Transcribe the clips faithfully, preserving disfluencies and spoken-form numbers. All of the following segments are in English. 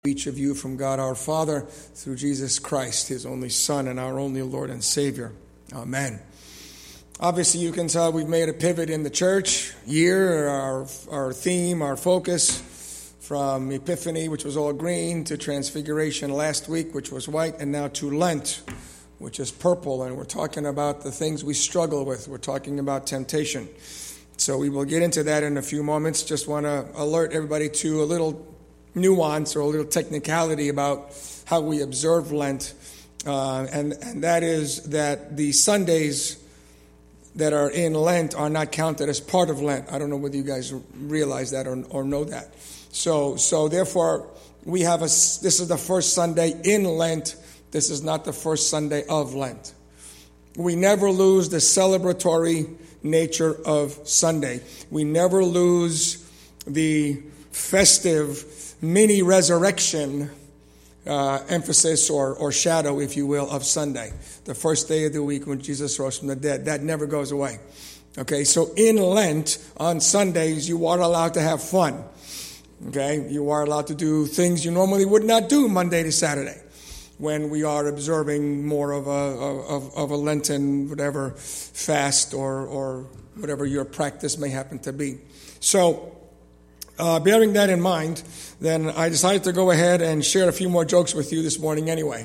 Each of you from God our Father through Jesus Christ, his only Son and our only Lord and Savior. Amen. Obviously, you can tell we've made a pivot in the church year, our, our theme, our focus from Epiphany, which was all green, to Transfiguration last week, which was white, and now to Lent, which is purple. And we're talking about the things we struggle with. We're talking about temptation. So we will get into that in a few moments. Just want to alert everybody to a little nuance or a little technicality about how we observe Lent, uh, and, and that is that the Sundays that are in Lent are not counted as part of Lent. I don't know whether you guys realize that or, or know that. So, so therefore, we have a. This is the first Sunday in Lent. This is not the first Sunday of Lent. We never lose the celebratory nature of Sunday. We never lose the festive mini resurrection uh, emphasis or, or shadow, if you will, of Sunday, the first day of the week when Jesus rose from the dead. That never goes away. Okay, so in Lent, on Sundays, you are allowed to have fun. Okay, you are allowed to do things you normally would not do Monday to Saturday, when we are observing more of a of, of a Lenten whatever fast or or whatever your practice may happen to be. So, Uh, bearing that in mind, then I decided to go ahead and share a few more jokes with you this morning anyway.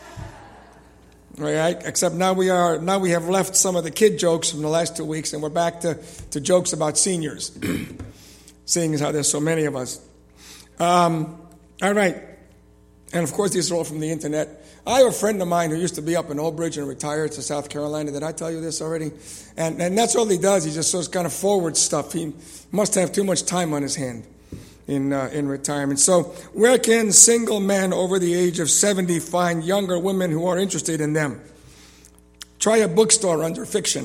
All right? Except now we are now we have left some of the kid jokes from the last two weeks, and we're back to, to jokes about seniors, seeing as how there's so many of us. Um, all right. And of course, these are all from the internet. I have a friend of mine who used to be up in Old Bridge and retired to South Carolina. Did I tell you this already? And and that's all he does. He just does kind of forward stuff. He must have too much time on his hand in uh, in retirement. So where can single men over the age of seventy find younger women who are interested in them? Try a bookstore under fiction.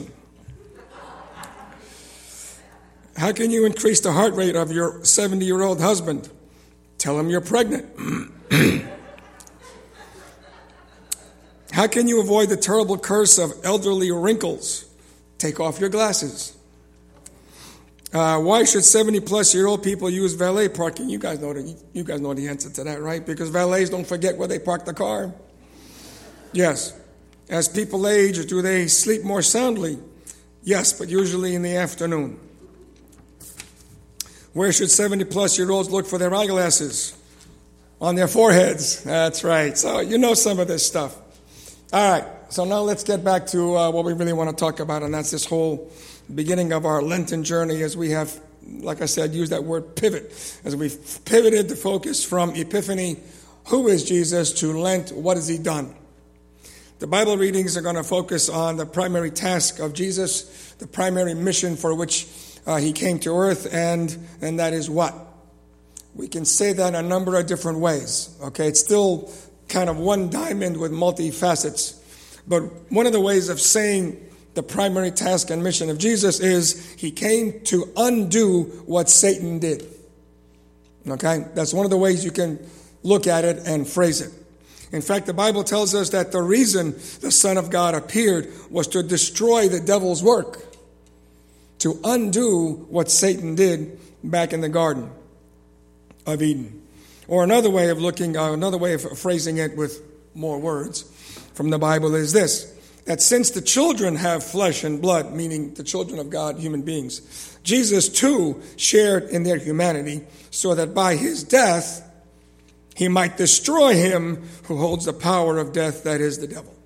How can you increase the heart rate of your seventy-year-old husband? Tell him you're pregnant. How can you avoid the terrible curse of elderly wrinkles? Take off your glasses. Uh, why should seventy-plus-year-old people use valet parking? You guys know the, you guys know the answer to that, right? Because valets don't forget where they park the car. Yes. As people age, do they sleep more soundly? Yes, but usually in the afternoon. Where should seventy-plus-year-olds look for their eyeglasses? On their foreheads. That's right. So you know some of this stuff. All right, so now let's get back to uh, what we really want to talk about, and that's this whole beginning of our Lenten journey as we have, like I said, used that word pivot, as we've pivoted the focus from Epiphany, who is Jesus, to Lent, what has he done? The Bible readings are going to focus on the primary task of Jesus, the primary mission for which uh, he came to earth, and and that is what? We can say that in a number of different ways, okay? It's still kind of one diamond with multi facets. But one of the ways of saying the primary task and mission of Jesus is he came to undo what Satan did. Okay? That's one of the ways you can look at it and phrase it. In fact, the Bible tells us that the reason the Son of God appeared was to destroy the devil's work, to undo what Satan did back in the Garden of Eden. Or another way of looking, uh, another way of phrasing it with more words from the Bible is this, that since the children have flesh and blood, meaning the children of God, human beings, Jesus too shared in their humanity so that by his death, he might destroy him who holds the power of death, that is the devil.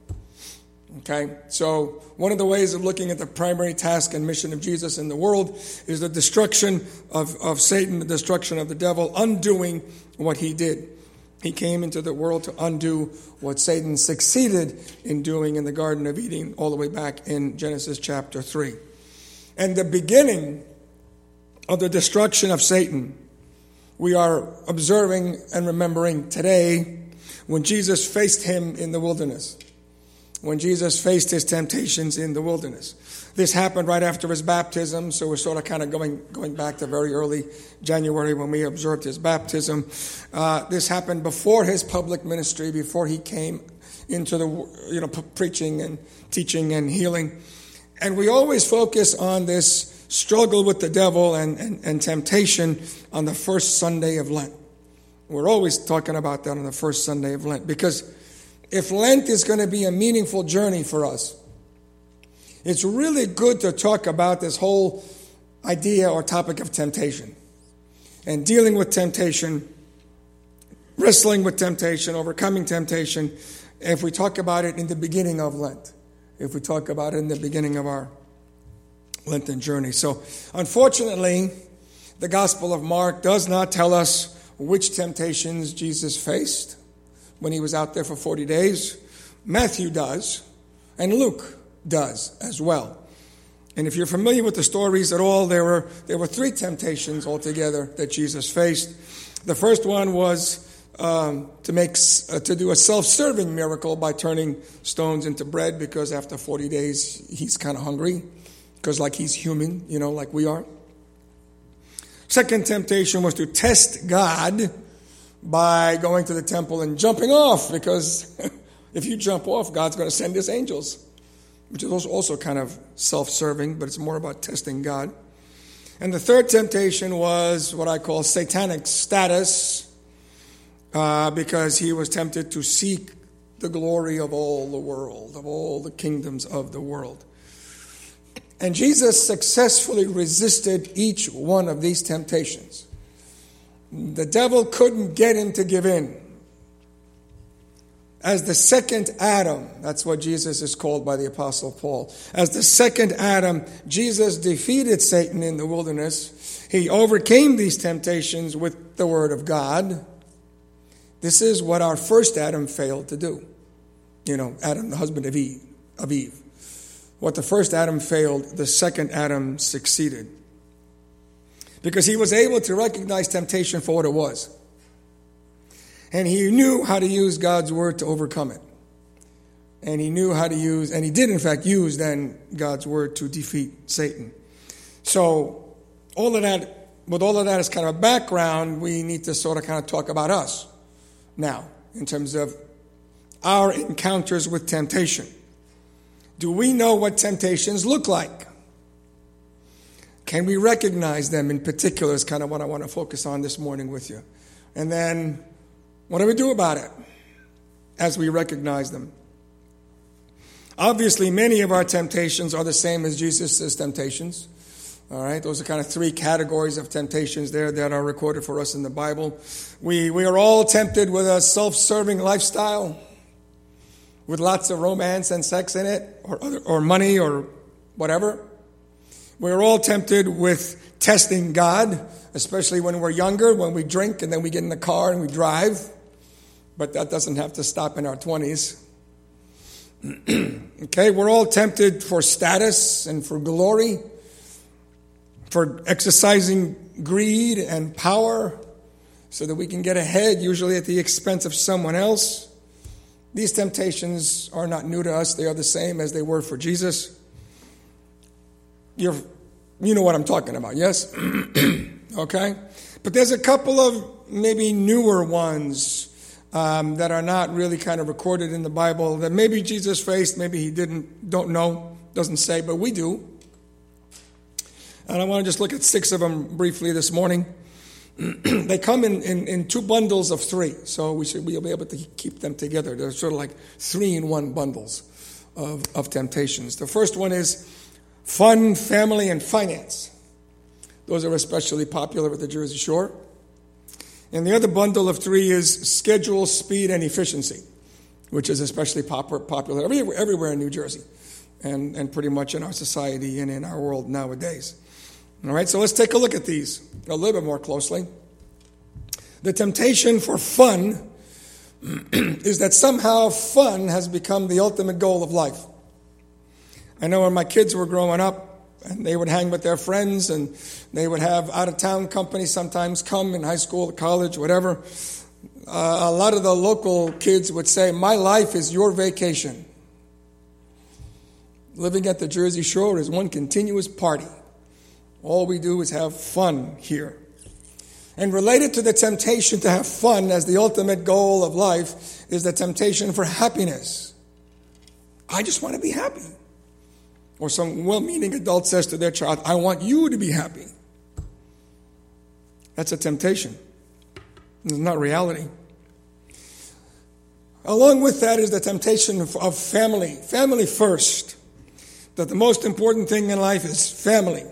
Okay, so one of the ways of looking at the primary task and mission of Jesus in the world is the destruction of, of Satan, the destruction of the devil, undoing what he did. He came into the world to undo what Satan succeeded in doing in the Garden of Eden all the way back in Genesis chapter three. And the beginning of the destruction of Satan, we are observing and remembering today when Jesus faced him in the wilderness. When Jesus faced his temptations in the wilderness. This happened right after his baptism, so we're sort of kind of going going back to very early January when we observed his baptism. Uh, this happened before his public ministry, before he came into the, you know, p- preaching and teaching and healing. And we always focus on this struggle with the devil and, and, and temptation on the first Sunday of Lent. We're always talking about that on the first Sunday of Lent, because if Lent is going to be a meaningful journey for us, it's really good to talk about this whole idea or topic of temptation and dealing with temptation, wrestling with temptation, overcoming temptation, if we talk about it in the beginning of Lent, if we talk about it in the beginning of our Lenten journey. So, unfortunately, the Gospel of Mark does not tell us which temptations Jesus faced when he was out there for forty days. Matthew does, and Luke does as well. And if you're familiar with the stories at all, there were there were three temptations altogether that Jesus faced. The first one was um, to make uh, to do a self-serving miracle by turning stones into bread, because after forty days he's kind of hungry, because like he's human, you know, like we are. Second temptation was to test God by going to the temple and jumping off, because if you jump off, God's going to send his angels, which is also kind of self-serving, but it's more about testing God. And the third temptation was what I call satanic status, uh, because he was tempted to seek the glory of all the world, of all the kingdoms of the world. And Jesus successfully resisted each one of these temptations. The devil couldn't get him to give in. As the second Adam, that's what Jesus is called by the Apostle Paul. As the second Adam, Jesus defeated Satan in the wilderness. He overcame these temptations with the Word of God. This is what our first Adam failed to do. You know, Adam, the husband of Eve. Of Eve. What the first Adam failed, the second Adam succeeded. Because he was able to recognize temptation for what it was. And he knew how to use God's word to overcome it. And he knew how to use, and he did in fact use then God's word to defeat Satan. So all of that, with all of that as kind of a background, we need to sort of kind of talk about us now in terms of our encounters with temptation. Do we know what temptations look like? Can we recognize them in particular is kind of what I want to focus on this morning with you. And then, what do we do about it as we recognize them? Obviously, many of our temptations are the same as Jesus' temptations. All right, those are kind of three categories of temptations there that are recorded for us in the Bible. We, we are all tempted with a self-serving lifestyle, with lots of romance and sex in it, or other, or money, or whatever. We're all tempted with testing God, especially when we're younger, when we drink and then we get in the car and we drive. But that doesn't have to stop in our twenties. Okay, we're all tempted for status and for glory, for exercising greed and power so that we can get ahead, usually at the expense of someone else. These temptations are not new to us. They are the same as they were for Jesus. You're, you know what I'm talking about, yes? Okay? But there's a couple of maybe newer ones um, that are not really kind of recorded in the Bible that maybe Jesus faced, maybe he didn't, don't know, doesn't say, but we do. And I want to just look at six of them briefly this morning. They come in, in, in two bundles of three, so we should we'll be able to keep them together. They're sort of like three-in-one bundles of, of temptations. The first one is fun, family, and finance. Those are especially popular at the Jersey Shore. And the other bundle of three is schedule, speed, and efficiency, which is especially pop- popular everywhere, everywhere in New Jersey and, and pretty much in our society and in our world nowadays. All right, so let's take a look at these a little bit more closely. The temptation for fun is that somehow fun has become the ultimate goal of life. I know when my kids were growing up, and they would hang with their friends, and they would have out-of-town company sometimes come in high school, college, whatever. Uh, a lot of the local kids would say, "My life is your vacation." Living at the Jersey Shore is one continuous party. All we do is have fun here. And related to the temptation to have fun as the ultimate goal of life is the temptation for happiness. I just want to be happy. Or some well-meaning adult says to their child, "I want you to be happy." That's a temptation. It's not reality. Along with that is the temptation of, of family. Family first. That the most important thing in life is family.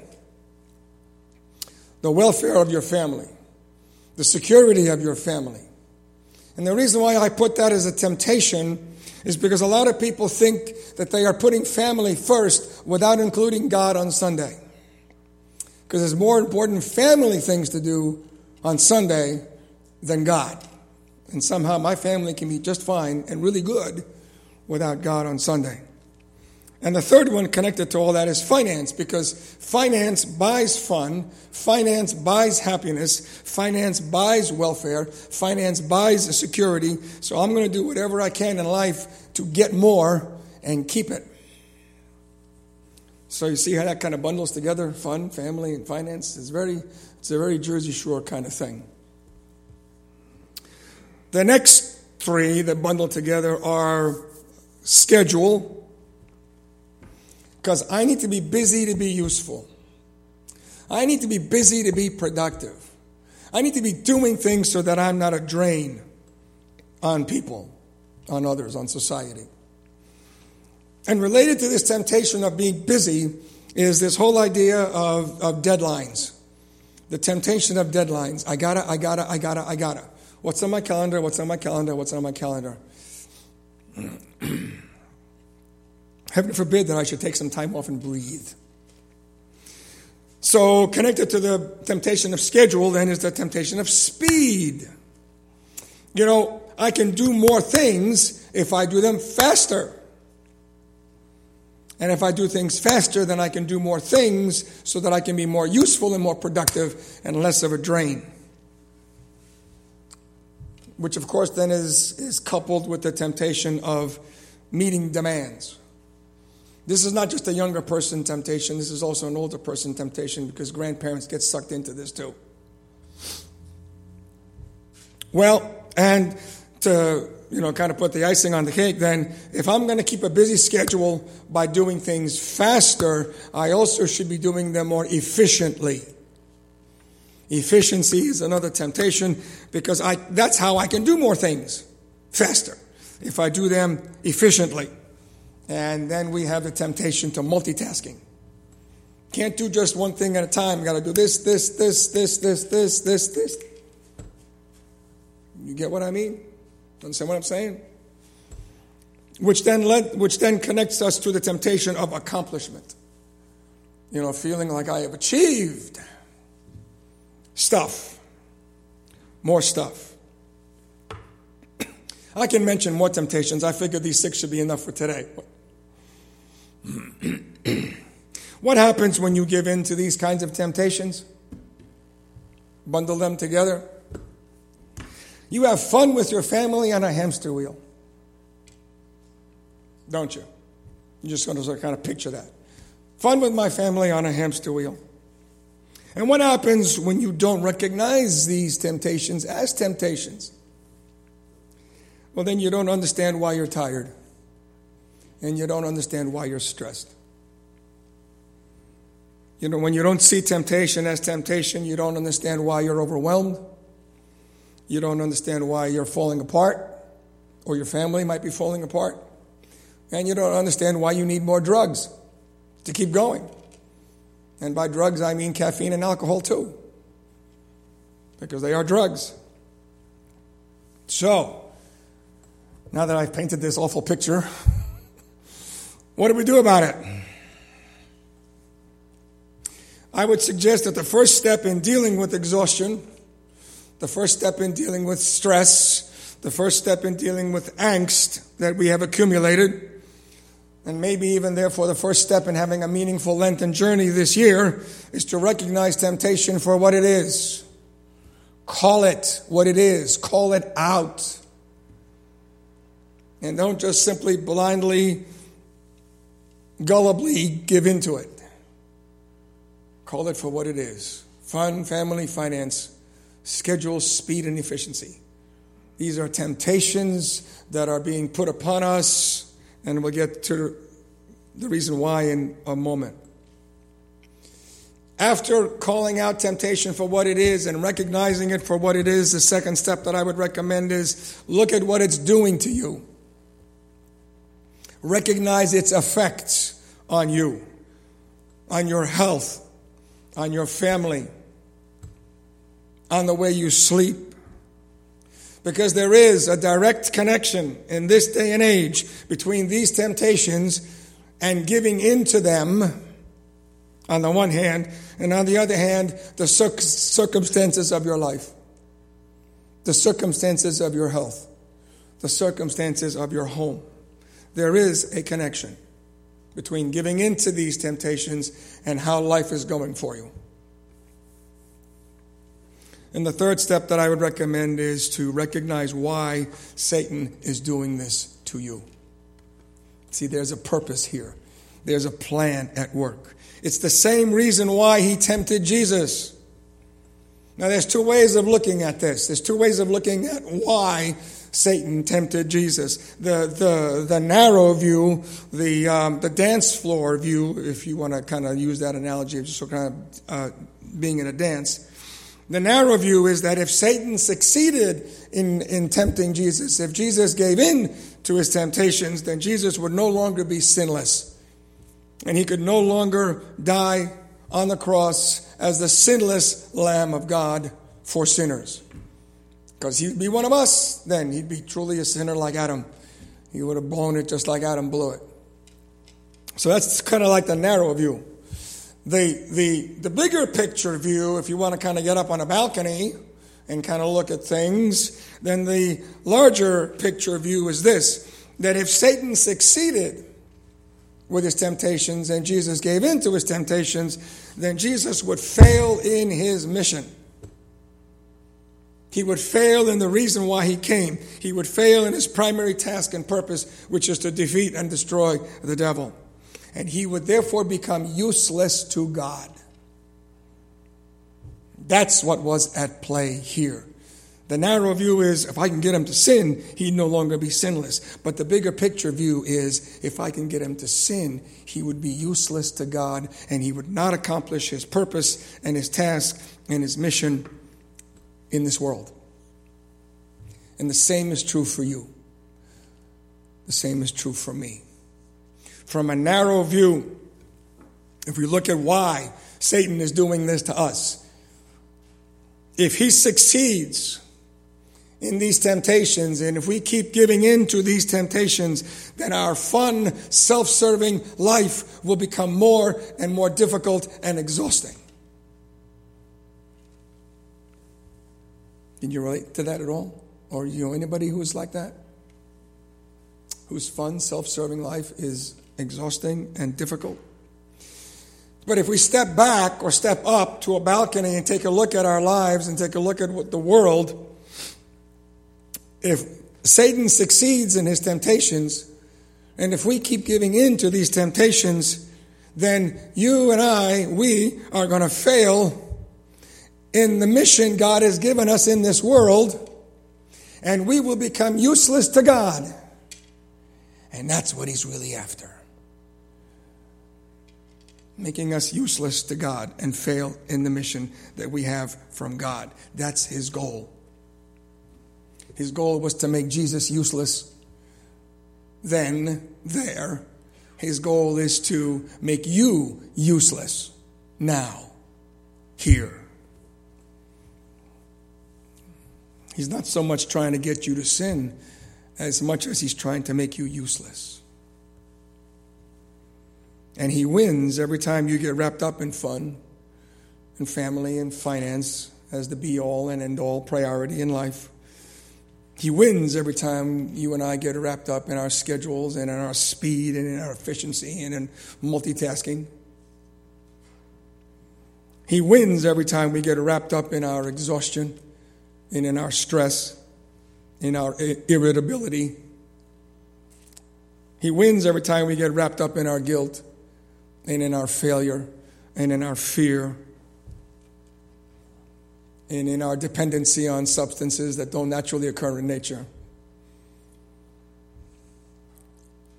The welfare of your family. The security of your family. And the reason why I put that as a temptation is because a lot of people think that they are putting family first without including God on Sunday. Because there's more important family things to do on Sunday than God. And somehow my family can be just fine and really good without God on Sunday. And the third one connected to all that is finance, because finance buys fun, finance buys happiness, finance buys welfare, finance buys security. So I'm going to do whatever I can in life to get more and keep it. So you see how that kind of bundles together, fun, family, and finance? It's very, it's a very Jersey Shore kind of thing. The next three that bundle together are schedule, because I need to be busy to be useful. I need to be busy to be productive. I need to be doing things so that I'm not a drain on people, on others, on society. And related to this temptation of being busy is this whole idea of, of deadlines. The temptation of deadlines. I gotta, I gotta, I gotta, I gotta. What's on my calendar? What's on my calendar? What's on my calendar? Heaven forbid that I should take some time off and breathe. So connected to the temptation of schedule then is the temptation of speed. You know, I can do more things if I do them faster. And if I do things faster, then I can do more things so that I can be more useful and more productive and less of a drain. Which, of course, then is, is coupled with the temptation of meeting demands. This is not just a younger person temptation. This is also an older person temptation, because grandparents get sucked into this too. Well, and to, you know, kind of put the icing on the cake, then, if I'm going to keep a busy schedule by doing things faster, I also should be doing them more efficiently. Efficiency is another temptation, because I that's how I can do more things faster, if I do them efficiently. And then we have the temptation to multitasking. Can't do just one thing at a time. Got to do this, this, this, this, this, this, this, this. You get what I mean? Understand what I'm saying? Which then led, which then connects us to the temptation of accomplishment. You know, feeling like I have achieved stuff, more stuff. I can mention more temptations. I figured these six should be enough for today. What happens when you give in to these kinds of temptations? Bundle them together. You have fun with your family on a hamster wheel. Don't you? You're just going to sort of kind of picture that. Fun with my family on a hamster wheel. And what happens when you don't recognize these temptations as temptations? Well, then you don't understand why you're tired. And you don't understand why you're stressed. You know, when you don't see temptation as temptation, you don't understand why you're overwhelmed. You don't understand why you're falling apart, or your family might be falling apart. And you don't understand why you need more drugs to keep going. And by drugs, I mean caffeine and alcohol too, because they are drugs. So, now that I've painted this awful picture, what do we do about it? I would suggest that the first step in dealing with exhaustion, the first step in dealing with stress, the first step in dealing with angst that we have accumulated, and maybe even therefore the first step in having a meaningful Lenten journey this year, is to recognize temptation for what it is. Call it what it is. Call it out. And don't just simply blindly, gullibly give into it. Call it for what it is. Fun, family, finance, schedule, speed, and efficiency. These are temptations that are being put upon us, and we'll get to the reason why in a moment. After calling out temptation for what it is and recognizing it for what it is, the second step that I would recommend is look at what it's doing to you. Recognize its effects on you, on your health, on your family, on the way you sleep. Because there is a direct connection in this day and age between these temptations and giving in to them on the one hand, and on the other hand, the circ- circumstances of your life, the circumstances of your health, the circumstances of your home. There is a connection between giving in to these temptations and how life is going for you. And the third step that I would recommend is to recognize why Satan is doing this to you. See, there's a purpose here. There's a plan at work. It's the same reason why he tempted Jesus. Now, there's two ways of looking at this. There's two ways of looking at why Satan tempted Jesus. The the the narrow view, the um, the dance floor view, if you want to kind of use that analogy, just so kind of uh, being in a dance. The narrow view is that if Satan succeeded in, in tempting Jesus, if Jesus gave in to his temptations, then Jesus would no longer be sinless. And he could no longer die on the cross as the sinless Lamb of God for sinners. Because he'd be one of us then. He'd be truly a sinner like Adam. He would have blown it just like Adam blew it. So that's kind of like the narrow view. The, the, the bigger picture view, if you want to kind of get up on a balcony and kind of look at things, then the larger picture view is this, that if Satan succeeded with his temptations and Jesus gave in to his temptations, then Jesus would fail in his mission. He would fail in the reason why he came. He would fail in his primary task and purpose, which is to defeat and destroy the devil. And he would therefore become useless to God. That's what was at play here. The narrow view is, if I can get him to sin, he'd no longer be sinless. But the bigger picture view is, if I can get him to sin, he would be useless to God, and he would not accomplish his purpose and his task and his mission in this world. And the same is true for you. The same is true for me. From a narrow view, if we look at why Satan is doing this to us, if he succeeds in these temptations, and if we keep giving in to these temptations, then our fun, self-serving life will become more and more difficult and exhausting. Can you relate to that at all? Or you know anybody who is like that? Whose fun, self-serving life is exhausting and difficult? But if we step back or step up to a balcony and take a look at our lives and take a look at what the world, if Satan succeeds in his temptations, and if we keep giving in to these temptations, then you and I, we are going to fail in the mission God has given us in this world, and we will become useless to God. And that's what he's really after. Making us useless to God and fail in the mission that we have from God. That's his goal. His goal was to make Jesus useless then, there. His goal is to make you useless now, here. He's not so much trying to get you to sin as much as he's trying to make you useless. And he wins every time you get wrapped up in fun and family and finance as the be-all and end-all priority in life. He wins every time you and I get wrapped up in our schedules and in our speed and in our efficiency and in multitasking. He wins every time we get wrapped up in our exhaustion and in our stress, in our irritability. He wins every time we get wrapped up in our guilt and in our failure and in our fear and in our dependency on substances that don't naturally occur in nature.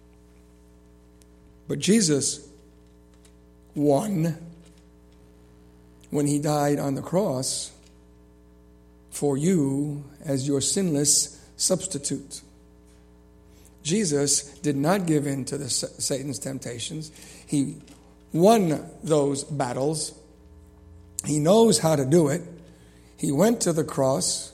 But Jesus won when he died on the cross for you as your sinless substitute. Jesus did not give in to the Satan's temptations. He won those battles. He knows how to do it. He went to the cross.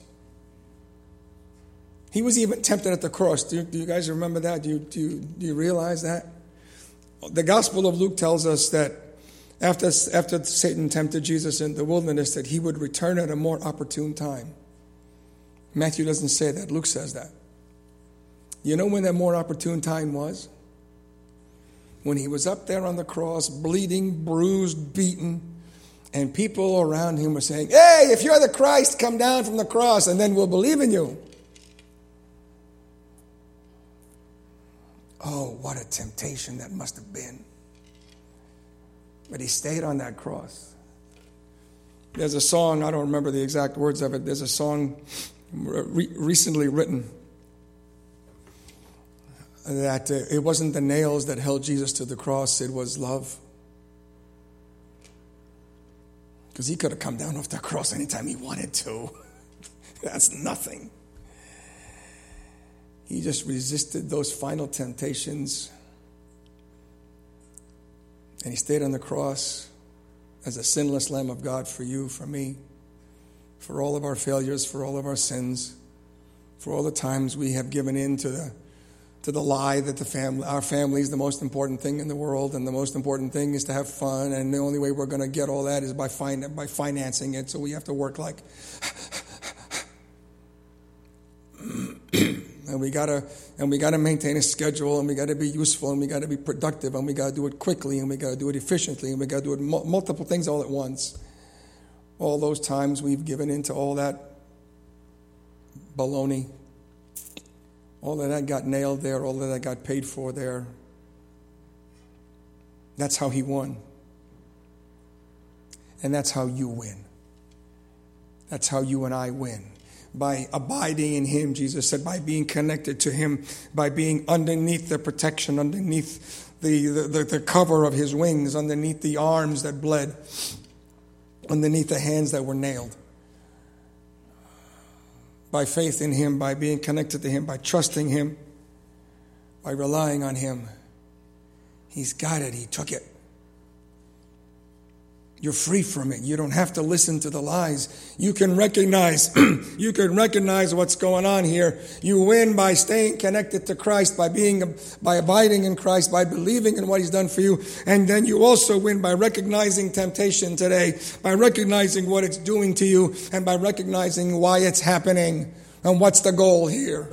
He was even tempted at the cross. Do you, do you guys remember that? Do you, do you, do you realize that? The Gospel of Luke tells us that after, after Satan tempted Jesus in the wilderness, that he would return at a more opportune time. Matthew doesn't say that. Luke says that. You know when that more opportune time was? When he was up there on the cross, bleeding, bruised, beaten, and people around him were saying, "Hey, if you're the Christ, come down from the cross and then we'll believe in you." Oh, what a temptation that must have been. But he stayed on that cross. There's a song, I don't remember the exact words of it. There's a song re- recently written that uh, it wasn't the nails that held Jesus to the cross, it was love. Because he could have come down off the cross anytime he wanted to. That's nothing. He just resisted those final temptations. And he stayed on the cross as a sinless Lamb of God for you, for me, for all of our failures, for all of our sins, for all the times we have given in to the to the lie that the family, our family is the most important thing in the world, and the most important thing is to have fun, and the only way we're going to get all that is by fin- by financing it, so we have to work like... and we gotta and we gotta maintain a schedule, and we gotta be useful, and we gotta be productive, and we gotta do it quickly, and we gotta do it efficiently, and we gotta do it mu- multiple things all at once. All those times we've given into all that baloney. All of that got nailed there. All of that got paid for there. That's how he won. And that's how you win. That's how you and I win. By abiding in him, Jesus said, by being connected to him, by being underneath the protection, underneath the, the, the cover of his wings, underneath the arms that bled, underneath the hands that were nailed. By faith in him, by being connected to him, by trusting him, by relying on him. He's got it. He took it. You're free from it. You don't have to listen to the lies. You can recognize, you can recognize what's going on here. You win by staying connected to Christ, by being, by abiding in Christ, by believing in what he's done for you. And then you also win by recognizing temptation today, by recognizing what it's doing to you, and by recognizing why it's happening and what's the goal here.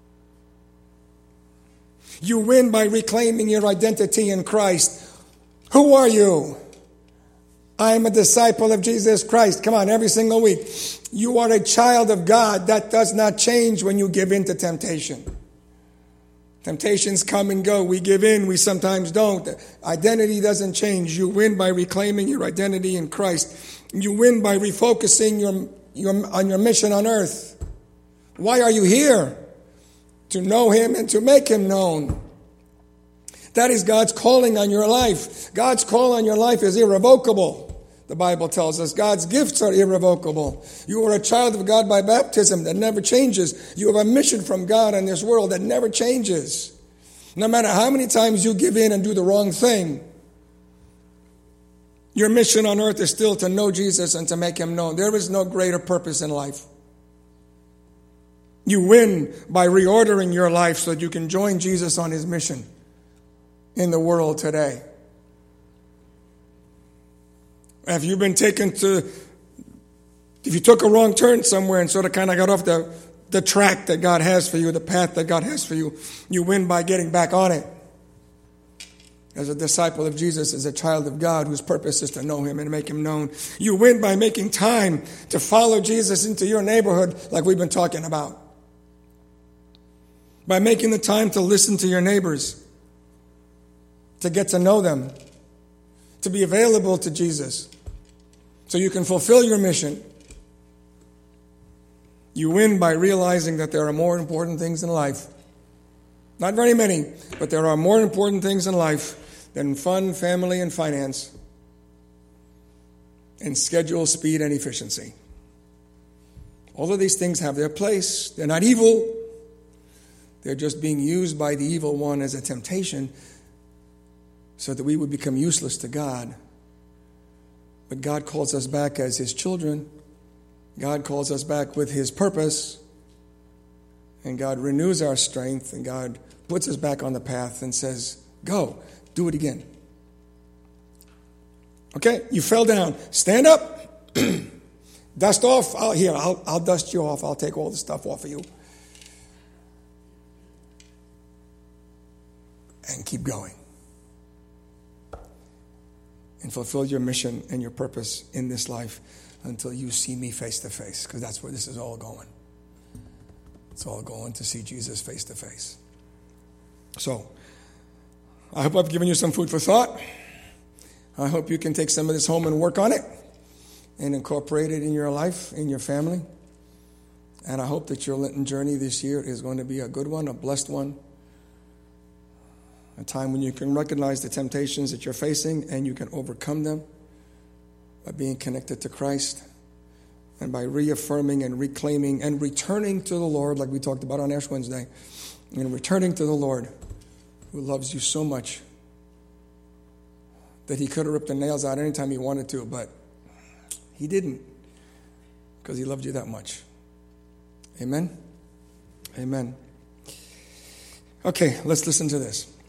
You win by reclaiming your identity in Christ. Who are you? I am a disciple of Jesus Christ. Come on, every single week. You are a child of God. That does not change when you give in to temptation. Temptations come and go. We give in. We sometimes don't. Identity doesn't change. You win by reclaiming your identity in Christ. You win by refocusing your, your, on your mission on earth. Why are you here? To know him and to make him known. That is God's calling on your life. God's call on your life is irrevocable. The Bible tells us God's gifts are irrevocable. You are a child of God by baptism that never changes. You have a mission from God in this world that never changes. No matter how many times you give in and do the wrong thing, your mission on earth is still to know Jesus and to make him known. There is no greater purpose in life. You win by reordering your life so that you can join Jesus on his mission in the world today. Have you been taken to, if you took a wrong turn somewhere and sort of kind of got off the, the track that God has for you, the path that God has for you, you win by getting back on it. As a disciple of Jesus, as a child of God whose purpose is to know him and make him known. You win by making time to follow Jesus into your neighborhood like we've been talking about. By making the time to listen to your neighbors, to get to know them, to be available to Jesus, so you can fulfill your mission. You win by realizing that there are more important things in life. Not very many, but there are more important things in life than fun, family, and finance. and schedule, speed, and efficiency. All of these things have their place. They're not evil. They're just being used by the evil one as a temptation so that we would become useless to God. But God calls us back as his children. God calls us back with his purpose. And God renews our strength. And God puts us back on the path and says, go, do it again. Okay, you fell down. Stand up. Dust off. I'll, here, I'll, I'll dust you off. I'll take all the stuff off of you. And keep going. And fulfill your mission and your purpose in this life until you see me face to face. Because that's where this is all going. It's all going to see Jesus face to face. So, I hope I've given you some food for thought. I hope you can take some of this home and work on it and incorporate it in your life, in your family. And I hope that your Lenten journey this year is going to be a good one, a blessed one. A time when you can recognize the temptations that you're facing and you can overcome them by being connected to Christ and by reaffirming and reclaiming and returning to the Lord, like we talked about on Ash Wednesday, and returning to the Lord who loves you so much that he could have ripped the nails out anytime he wanted to, but he didn't because he loved you that much. Amen? Amen. Okay, let's listen to this.